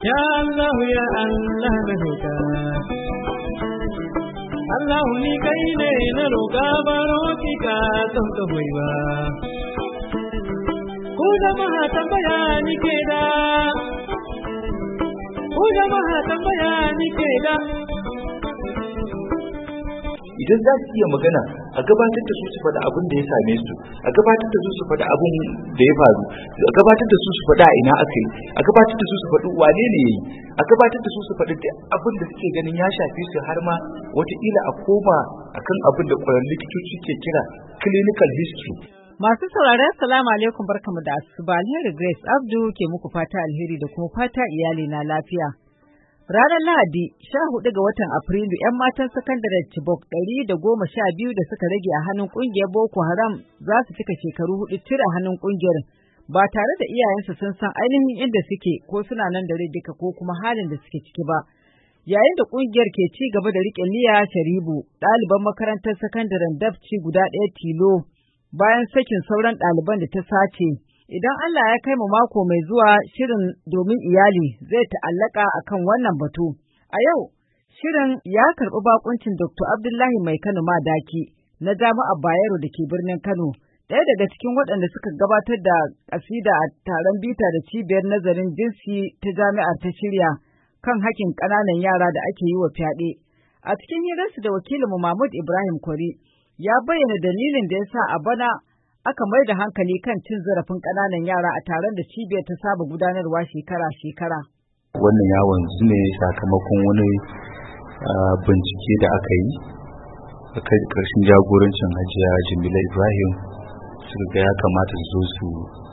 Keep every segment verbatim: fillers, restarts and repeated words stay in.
Ya Allah ya Allah na roƙa Allah ni kai ne na roƙa baro ki ka don ka hoyi ba ku jama'a tambaya ni ke da ku jama'a tambaya ni ke da idan za su iya magana a gabatar da su su faɗa abin da ya same su a gabatar da su su faɗa abin da ya faru a gabatar da su su faɗa ina aka yi a gabatar da su su faɗi wane ne ya yi a gabatar da su su faɗi abin da suke ganin ya shafe su har ma wataƙila a koma akan abin da ƙwararrun likitoci ke kira clinical history. Masu saurare assalamu alaikum barkamu da asuba, alheri Grace Abdu ke muku fata alheri da kuma fata iyali na lafiya. Ranar Lahadi sha hudu ga watan Afrilu, ‘yan matan sakandaren Chibok ɗari da goma sha biyu da suka rage a hannun ƙungiyar Boko Haram za su cika shekaru hudu cire hannun ƙungiyar ba tare da iyayensu sun san ainihin inda suke ko suna nan da rai duka ko kuma halin da suke ciki ba. Yayin da ƙungiyar ke ci gaba da riƙe Liya Sharibu, ɗaliban makarantar sakandaren Dabci guda ɗaya tilo bayan sakin sauran ɗaliban da ta sace. Idan Allah ya kai mu mako mai zuwa, shirin domin iyali zai ta'allaka akan wannan batu. A yau, shirin ya karɓi bakuncin Doktor Abdullahi Mai Kano Madaki na Jami'ar Bayero da ke birnin Kano, ɗaya daga cikin waɗanda suka gabatar da ƙasida a taron bita da cibiyar nazarin jinsi ta jami'ar ta shirya kan haƙƙin ƙananan yara da ake yi wa fyaɗe. A cikin hirarsu da wakilinmu Mahmud Ibrahim Kwari, ya bayyana dalilin da ya sa a bana aka mai da hankali kan cin zarafin ƙananan yara a taron da cibiyar ta saba gudanarwa shekara-shekara. Wannan yawon ne sakamakon wani bincike da aka yi a ƙarshen jagorancin Hajiya Jamila Ibrahim, suka ga ya kamata su zo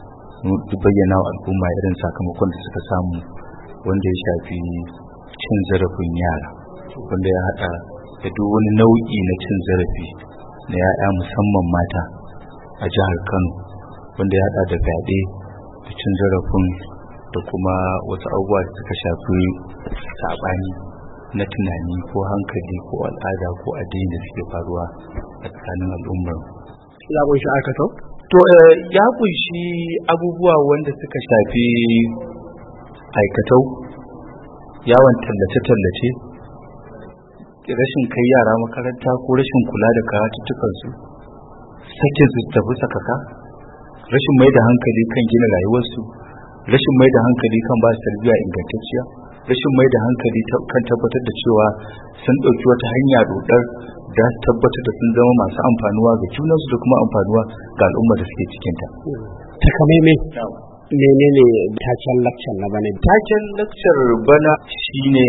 su bayyana wa al'umma irin sakamakon da suka samu wanda ya shafi cin zarafin yara, wanda ya haɗa da duk wani nau'i na cin zarafi na 'ya'ya musamman mata a jihar Kano, wanda ya haɗa da fyaɗe da cin zarafin da kuma wasu abubuwa da suka shafi saɓani na tunani ko hankali ko al'ada ko addini da suke faruwa a tsakanin al'ummar. Ya kunshi aikatau? To ya kunshi abubuwa wanda suka shafi aikatau, yawon tallace-tallace, rashin kai yara makaranta ko rashin kula da karatuttukansu, sakin su tafi sakaka, rashin mai da hankali kan gina rayuwarsu, rashin mai da hankali kan ba su tarbiyya ingantacciya, rashin mai da hankali kan tabbatar da cewa sun ɗauki wata hanya dodar da su tabbatar da sun zama masu amfanuwa ga junansu da kuma amfanuwa ga al'umma da suke cikinta. Takamaimai menene taken lakcar na bana? Taken lakcar bana shine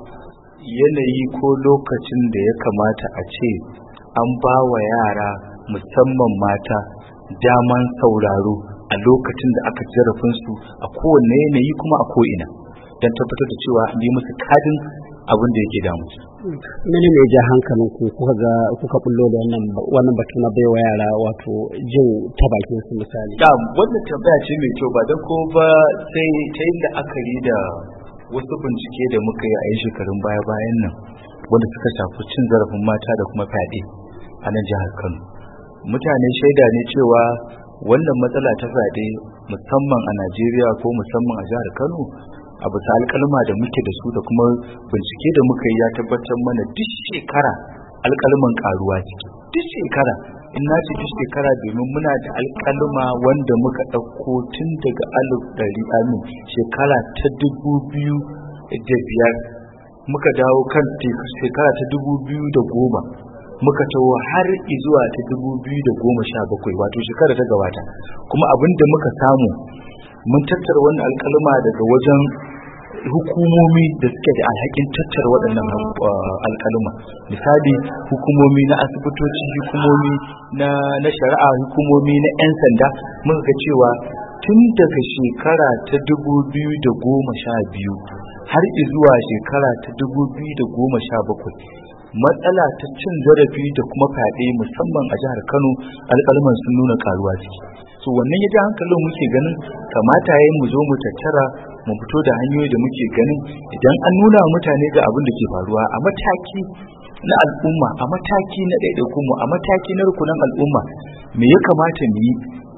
yanayi ko lokacin da ya kamata a ce an ba wa yara musamman mata daman sauraro a lokacin da aka jarafinsu a kowane yanayi kuma a ko'ina, don tabbatar da cewa an yi musu kadin abin da yake damu. Mene ne ja hankalin ku kuka ga kuka bullo da wannan wannan batu na baiwa yara wato jin ta bakin su misali? Da wannan tambaya ce mai kyau, ba dan ko ba sai ta yin la'akari da wasu bincike da muka yi a yin shekarun baya bayan nan wanda suka shafi cin zarafin mata da kuma fyaɗe a nan jihar Kano. Mutane shaida ne cewa wannan matsala ta fyaɗe musamman a Najeriya ko musamman a jihar Kano, a bisa alƙalma da muke da su da kuma bincike da muka yi ya tabbatar mana duk shekara alƙalman ƙaruwa ciki. Duk shekara, in na ce duk shekara domin muna da alƙalma wanda muka ɗauko tun daga alif ɗari amin shekara ta dubu biyu da biyar muka dawo kan shekara ta dubu biyu da goma. muka tawo har zuwa ta dubu biyu da goma sha bakwai, wato shekara ta gabata. Kuma abin da muka samu mun tattara wannan alƙalma daga wajen hukumomi da suke da alhakin tattara waɗannan alƙalma, misali hukumomi na asibitoci, hukumomi na na shari'a, hukumomi na 'yan sanda. muka ga cewa tun daga shekara ta dubu biyu da goma sha biyu har zuwa shekara ta dubu biyu da goma sha bakwai matsala ta cin zarafi da kuma fyaɗe musamman a jihar Kano alƙalman sun nuna karuwa ciki. So wannan ya ji hankalin muke ganin kamata yayin mu zo mu tattara mu fito da hanyoyi da muke ganin idan an nuna mutane ga abin da ke faruwa a mataki na al'umma, a mataki na ɗaiɗaikun mu, a mataki na rukunan al'umma, me ya kamata mu yi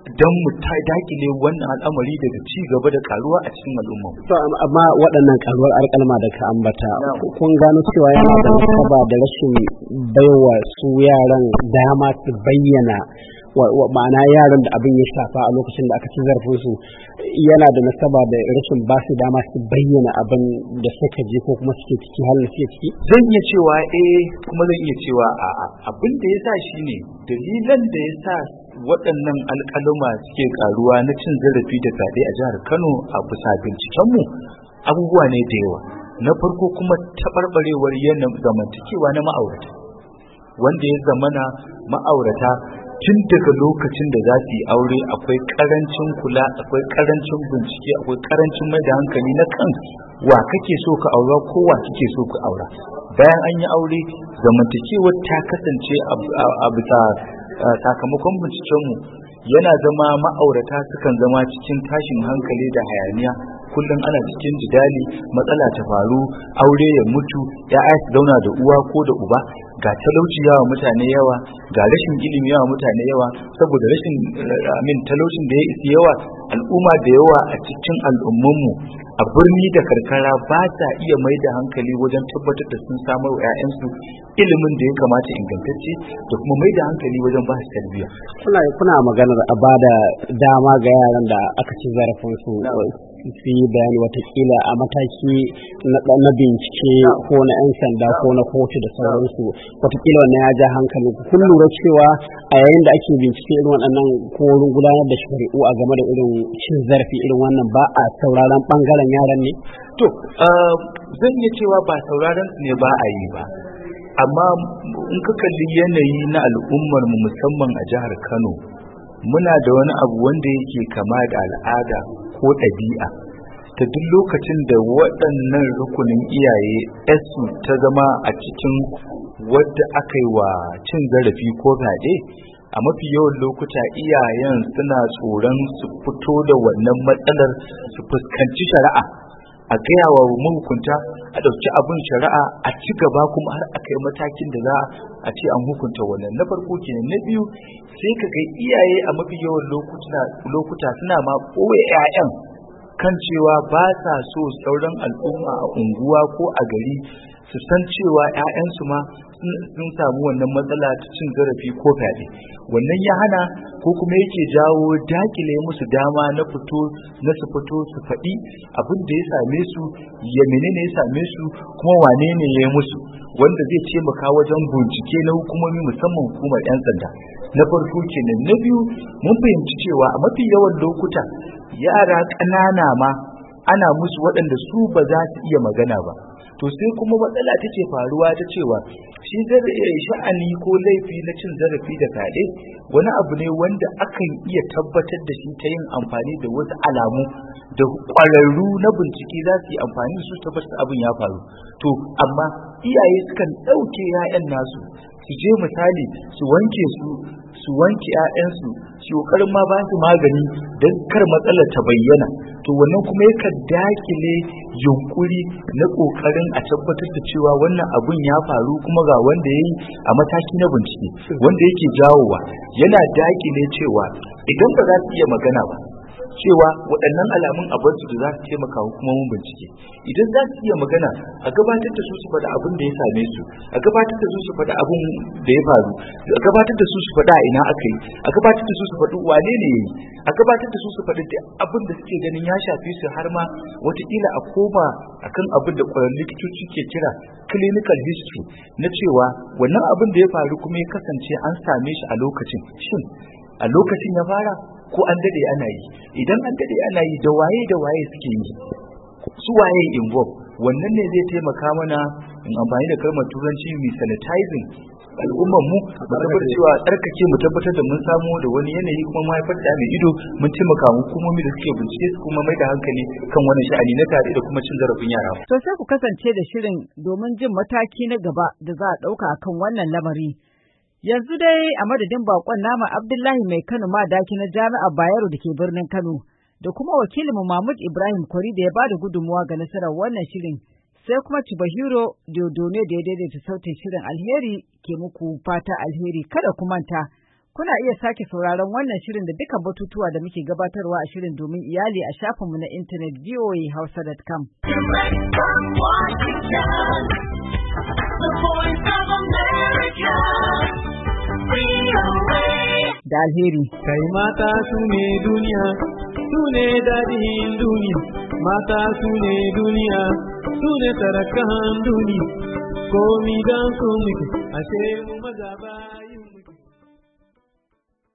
don mu ta dakile wannan al'amari daga ci gaba da karuwa a cikin al'umma. To amma waɗannan karuwar alƙalma da ka ambata kun gano cewa yana da nasaba da rashin baiwa su yaran dama su bayyana ma'ana yaran da abin ya shafa a lokacin da aka ci zarafin su yana da nasaba da rashin ba su dama su bayyana abin da suka je ko kuma suke ciki halin suke ciki. Zan iya cewa eh kuma zan iya cewa a'a. Abin da ya sa shine dalilan da ya sa waɗannan alƙaluma suke karuwa na cin zarafi da fyaɗe a jihar Kano a bisa bincikenmu abubuwa ne da yawa. Na farko kuma taɓarɓarewar yanayin zamantakewa na ma'aurata, wanda ya zamana ma'aurata tun daga lokacin da za su yi aure akwai ƙarancin kula, akwai ƙarancin bincike, akwai ƙarancin mai da hankali na kan wa kake so ka aura ko wa kike so ka aura. Bayan an yi aure zamantakewar ta kasance a bisa sakamakon bincikenmu yana zama ma'aurata sukan zama cikin tashin hankali da hayaniya, kullum ana cikin jidali, matsala ta faru, aure ya mutu, ya'ya su zauna da uwa ko da uba, ga talauci yawa mutane yawa, ga rashin ilimi yawa mutane yawa. Saboda rashin amin talaucin da ya isi yawa, al'umma da yawa a cikin al'ummanmu a birni da karkara ba sa iya mai da hankali wajen tabbatar da sun samar wa 'ya'yansu ilimin da ya kamata ingantacce da kuma mai da hankali wajen ba su tarbiyya. Kuna kuna maganar a bada dama ga yaran da aka ci zarafin su su yi bayani watakila a mataki na bincike ko na 'yan sanda ko na kotu da sauransu, watakila wannan ya ja hankali. Kun lura cewa a yayin da ake bincike irin waɗannan ko wurin gudanar da shari'u a game da irin cin zarafi irin wannan ba a sauraron ɓangaren yaran ne? To, zan iya cewa ba sauraron su ne ba a yi ba, amma in ka kalli yanayi na al'ummar mu musamman a jihar Kano, muna da wani abu wanda yake kama da al'ada ko ɗabi'a ta duk lokacin da waɗannan rukunin iyaye su ta zama a cikin wadda aka yi wa cin zarafi ko fyaɗe, a mafi yawan lokuta iyayen suna tsoron su fito da wannan matsalar su fuskanci shari'a, a gaya wa mahukunta, a ɗauki abin shari'a, a ci gaba kuma har a kai matakin da za a ce an hukunta wannan. Na farko kenan. Na biyu, sai ka ga iyaye a mafi yawan lokuta suna ma ɓoye 'ya'yan kan cewa ba sa so sauran al'umma a unguwa ko a gari su san cewa 'ya'yansu ma sun samu wannan matsala ta cin zarafi ko fyaɗe. Wannan ya hana ko kuma yake jawo dakile musu dama na fito na su fito su faɗi abin da ya same su, ya menene ya same su, kuma wane ne ya yi musu, wanda zai taimaka wajen bincike na hukumomi musamman hukumar 'yan sanda. Na farko kenan. Na biyu, mun fahimci cewa a mafi yawan lokuta yara ƙanana ma ana musu waɗanda su ba za su iya magana ba. To sai kuma matsala take faruwa ta cewa shi zai sha'ani ko laifi na cin zarafi da fyaɗe wani abu ne wanda akan iya tabbatar da shi ta yin amfani da wasu alamu da ƙwararru na bincike za su yi amfani da su tabbatar abin ya faru. To amma iyaye sukan ɗauke 'ya'yan nasu su je misali su wanke su su wanke 'ya'yansu su kokarin ma ba su magani don kar matsalar ta bayyana. To wannan kuma yakan dakile yunkuri na kokarin a tabbatar da cewa wannan abun ya faru kuma ga wanda yayi a mataki na bincike, wanda yake jawowa yana dakile cewa idan ba za su iya magana ba cewa waɗannan alamun abarsu da za su taimaka hukumomin bincike, idan za su iya magana a gabatar da su su faɗa abin da ya same su, a gabatar da su su faɗa abin da ya faru, a gabatar da su su faɗa ina aka yi, a gabatar da su su faɗi wane ne ya yi, a gabatar da su su faɗi abin da suke ganin ya shafe su, har ma watakila a koma akan abin da ƙwararrun likitoci ke kira clinical history na cewa wannan abin da ya faru kuma ya kasance an same shi a lokacin, shin a lokacin ya fara ko an dade ana yi, idan an dade ana yi da waye da waye suke yi, su waye involve. Wannan ne zai taimaka mana in amfani da kalmar turanci mai sanitizing al'ummar mu, mu tabbatar cewa tsarkake mu tabbatar da mun samu da wani yanayi kuma mahaifar da mai ido mun taimaka hukumomi da suke bincike su kuma mai da hankali kan wannan sha'ani na tare da kuma cin zarafin yara. To sai ku kasance da shirin domin jin mataki na gaba da za a ɗauka akan wannan lamari. Yanzu dai a madadin bakon nama Abdullahi Mai Kano Madaki na Jami'ar Bayero da ke birnin Kano da kuma wakilinmu Mahmud Ibrahim Kwari da ya ba da gudunmuwa ga nasarar wannan shirin, sai kuma Chibahiro Diodone da ya daidaita sautin shirin. Alheri ke muku fata alheri. Kada ku manta Kuna iya sake sauraron wannan shirin da dukkan batutuwa da muke gabatarwa a shirin domin iyali a shafinmu na intanet v o a hausa dot com. Da alheri. Kai mata su ne duniya, su ne daɗin duniya, mata su ne duniya, su ne sarakan duniya, komi don su muke, ashe mu maza ba.